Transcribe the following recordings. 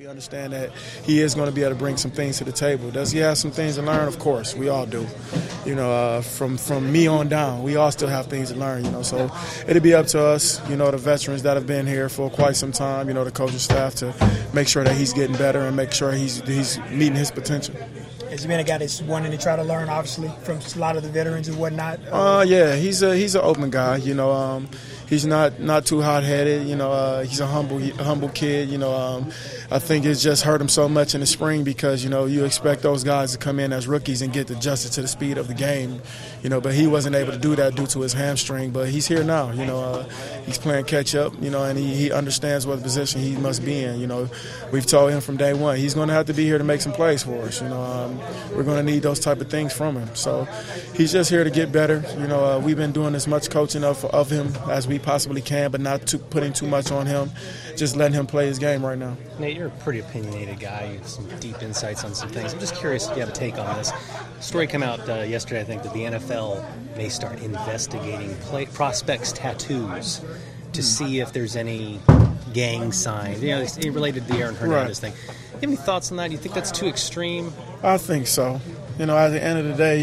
understand that he is going to be able to bring some things to the table. Does he have some things to learn? Of course, we all do. From me on down, we all still have things to learn, So it'll be up to us, the veterans that have been here for quite some time, the coaching staff to make sure that he's getting better and make sure he's meeting his potential. Has he been a guy that's wanting to try to learn, obviously, from a lot of the veterans and whatnot? Yeah, he's an open guy. He's not too hot-headed. He's a humble kid. I think it's just hurt him so much in the spring because you expect those guys to come in as rookies and get adjusted to the speed of the game. But he wasn't able to do that due to his hamstring. But he's here now. He's playing catch up. And he understands what position he must be in. We've told him from day one he's going to have to be here to make some plays for us. We're going to need those type of things from him. So he's just here to get better. We've been doing as much coaching of him as we possibly can, but not putting too much on him. Just letting him play his game right now. Nate, you're a pretty opinionated guy. You have some deep insights on some things. I'm just curious if you have a take on this. Story came out yesterday, I think, that the NFL may start investigating prospects' tattoos to see if there's any gang signs. Related to the Aaron Hernandez thing. You have any thoughts on that? Do you think that's too extreme? I think so. At the end of the day,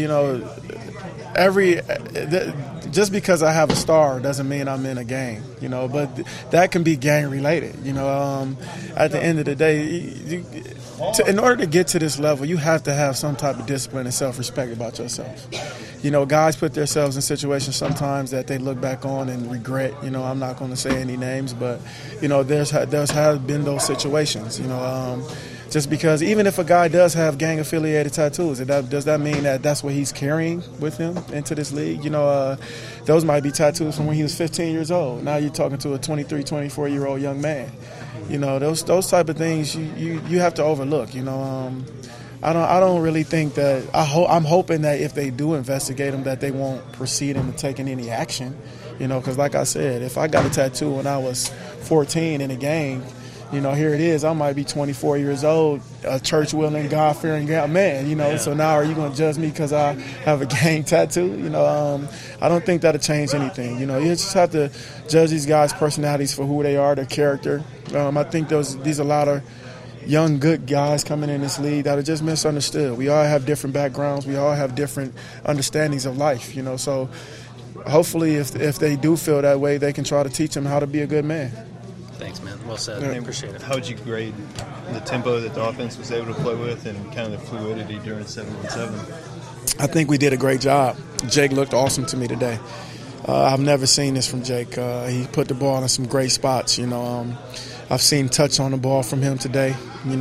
just because I have a star doesn't mean I'm in a gang, but that can be gang related. At the end of the day, in order to get to this level, you have to have some type of discipline and self-respect about yourself. Guys put themselves in situations sometimes that they look back on and regret. I'm not going to say any names, but there's have been those situations. Just because even if a guy does have gang-affiliated tattoos, does that mean that that's what he's carrying with him into this league? Those might be tattoos from when he was 15 years old. Now you're talking to a 23, 24-year-old young man. Those type of things you have to overlook. I don't really think that I'm hoping that if they do investigate him, that they won't proceed into taking any action. Because like I said, if I got a tattoo when I was 14 in a gang. Here it is. I might be 24 years old, a church-willing, God-fearing man, So now are you going to judge me because I have a gang tattoo? I don't think that'll change anything. You just have to judge these guys' personalities for who they are, their character. I think these are a lot of young, good guys coming in this league that are just misunderstood. We all have different backgrounds. We all have different understandings of life, So hopefully if they do feel that way, they can try to teach them how to be a good man. Thanks, man. Well said. I appreciate it. How would you grade the tempo that the offense was able to play with and kind of the fluidity during 7-on-7? I think we did a great job. Jake looked awesome to me today. I've never seen this from Jake. He put the ball in some great spots. I've seen touch on the ball from him today.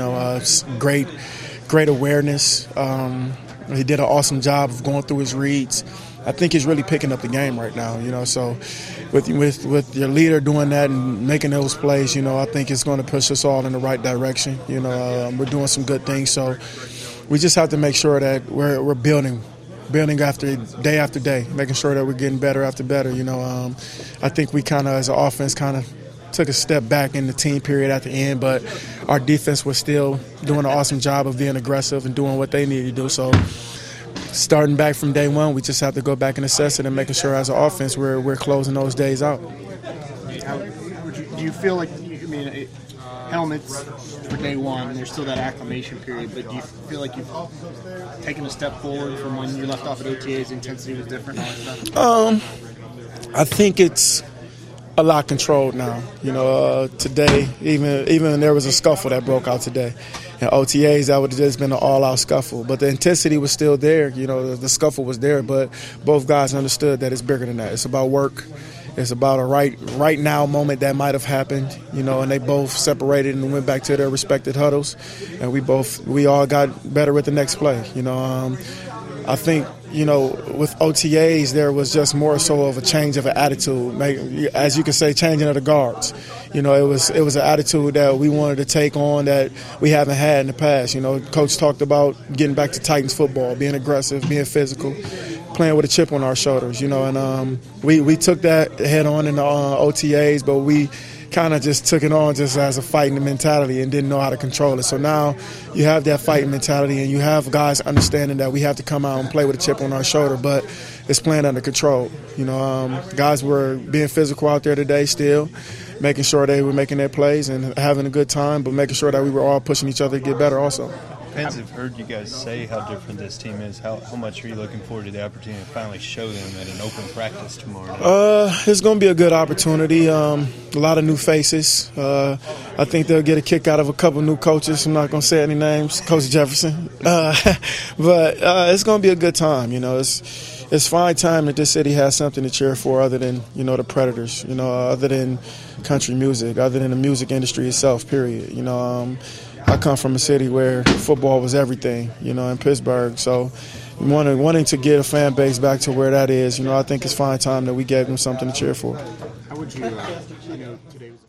Great awareness. He did an awesome job of going through his reads. I think he's really picking up the game right now, So with your leader doing that and making those plays, I think it's going to push us all in the right direction. We're doing some good things, so we just have to make sure that we're building after day, making sure that we're getting better after better. I think we kind of, as an offense, kind of took a step back in the team period at the end, but our defense was still doing an awesome job of being aggressive and doing what they needed to do. So starting back from day one, we just have to go back and assess it and making sure as an offense we're closing those days out. Do you feel like, helmets for day one, there's still that acclimation period, but do you feel like you've taken a step forward from when you left off at OTAs, intensity was different, all that stuff? I think it's a lot controlled now. Today, even there was a scuffle that broke out today. In OTAs, that would have just been an all-out scuffle. But the intensity was still there. The scuffle was there, but both guys understood that it's bigger than that. It's about work. It's about a right now moment that might have happened, and they both separated and went back to their respective huddles. And we all got better with the next play. I think, with OTAs, there was just more so of a change of an attitude, as you could say, changing of the guards. It was an attitude that we wanted to take on that we haven't had in the past. Coach talked about getting back to Titans football, being aggressive, being physical, playing with a chip on our shoulders. And we took that head on in the OTAs, but we kind of just took it on just as a fighting mentality and didn't know how to control it. So now you have that fighting mentality and you have guys understanding that we have to come out and play with a chip on our shoulder, but it's playing under control. Guys were being physical out there today still, making sure they were making their plays and having a good time, but making sure that we were all pushing each other to get better also. Fans have heard you guys say how different this team is. How much are you looking forward to the opportunity to finally show them at an open practice tomorrow night? It's going to be a good opportunity. A lot of new faces. I think they'll get a kick out of a couple new coaches. I'm not going to say any names, Coach Jefferson. But it's going to be a good time. You know, it's fine time that this city has something to cheer for other than, you know, the Predators, you know, other than country music, other than the music industry itself, period. You know, I come from a city where football was everything, you know, in Pittsburgh. So wanting to get a fan base back to where that is, you know, I think it's fine time that we gave them something to cheer for. How would you, today was